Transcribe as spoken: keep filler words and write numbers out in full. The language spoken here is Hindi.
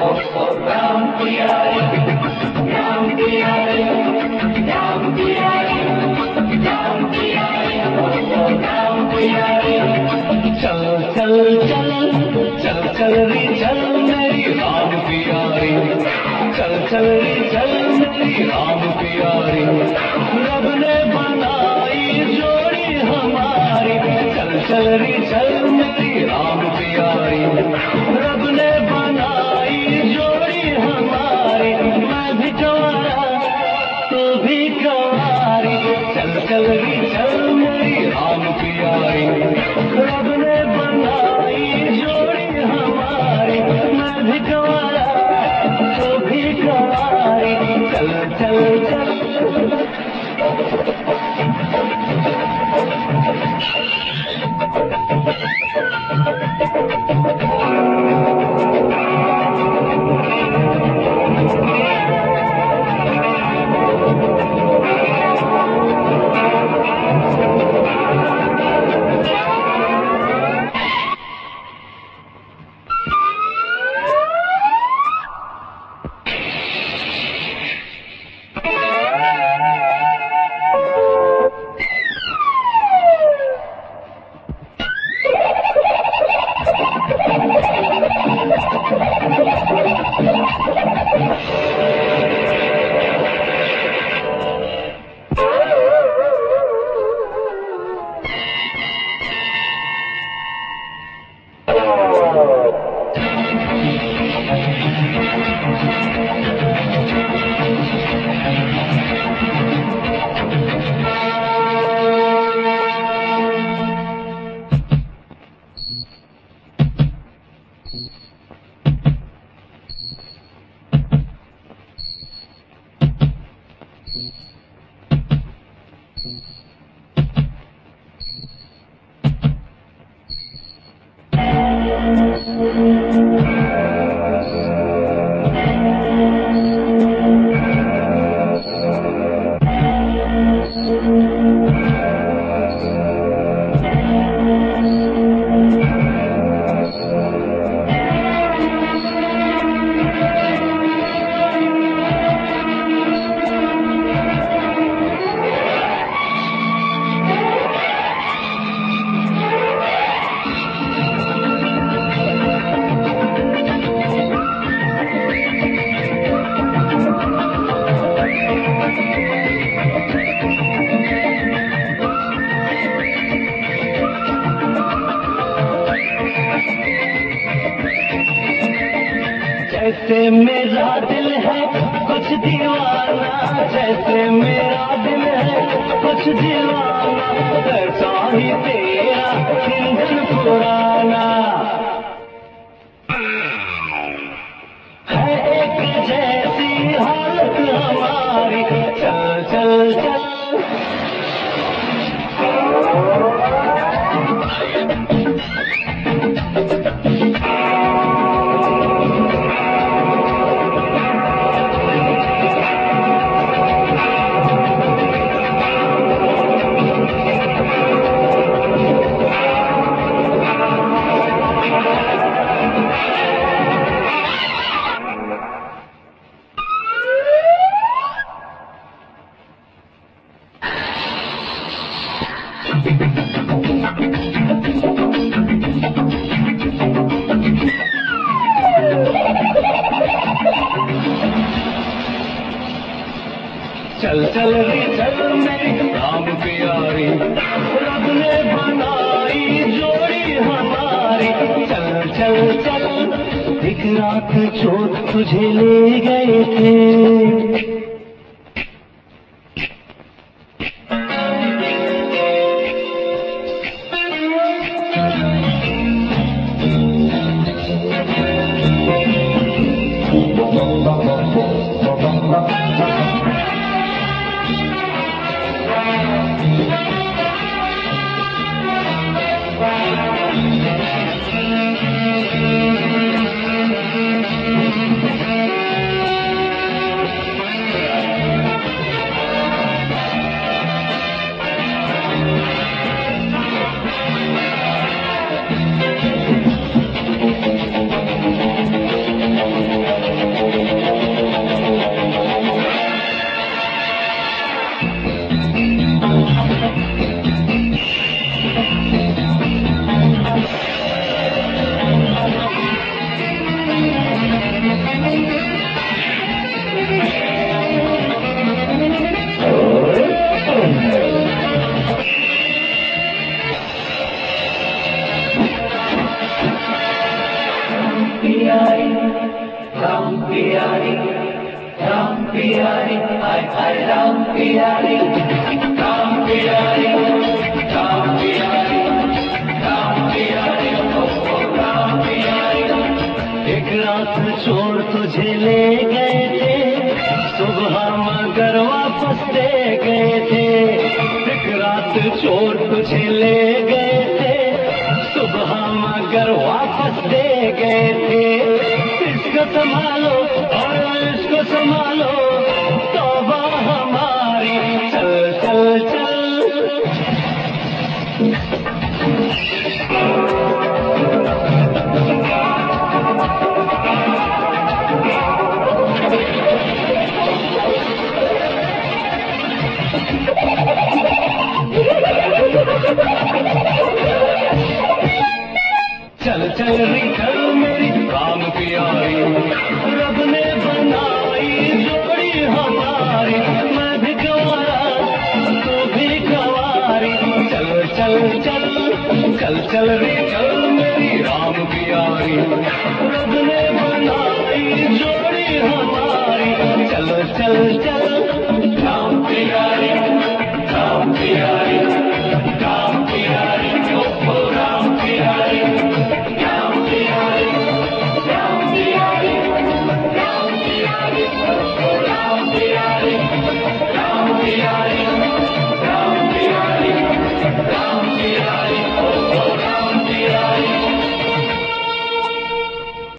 जैसे मेरा दिल है कुछ दीवाना, जैसे मेरा दिल है कुछ दीवाना, वैसा ही तेरा इंजन पुराना है। एक जैसी हालत हमारी, चल चल चल चल चल रे चल मेरी राम प्यारी, रब ने बनाई जोड़ी हमारी। चल चल चल एक रात छोड़ तुझे ले गए थे, प्यारी, राम प्यारी, हाय हाय राम प्यारी, राम प्यारी, राम प्यारी, राम प्यारी, ओ ओ राम प्यारी। एक रात छोड़ तुझे ले गए थे, सुबह मगर वापस दे गए थे। एक रात छोड़ तुझे ले गए थे, सुबह मगर वापस दे गए थे। इसको संभालो और इसको संभालो, तौबा हमारी, चल चल चल। चल चल रे चल मेरी राम प्यारी, रब ने बनाई जोड़ी हमारी। मैं भी गंवारा तू भी गंवारी, चल चल चल चल चल रे चल मेरी राम प्यारी, रब ने बनाई जोड़ी हमारी। चल चल चल